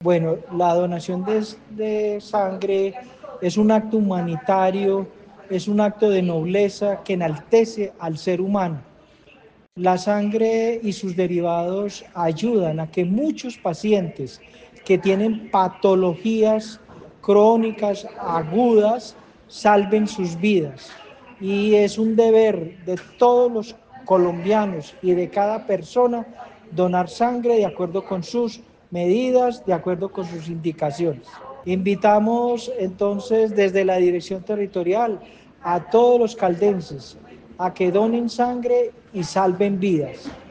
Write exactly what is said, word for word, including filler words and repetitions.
Bueno, la donación de, de sangre es un acto humanitario, es un acto de nobleza que enaltece al ser humano. La sangre y sus derivados ayudan a que muchos pacientes que tienen patologías crónicas, agudas, salven sus vidas. Y es un deber de todos los colombianos y de cada persona donar sangre de acuerdo con sus medidas, de acuerdo con sus indicaciones. Invitamos entonces desde la Dirección Territorial a todos los caldenses a que donen sangre y salven vidas.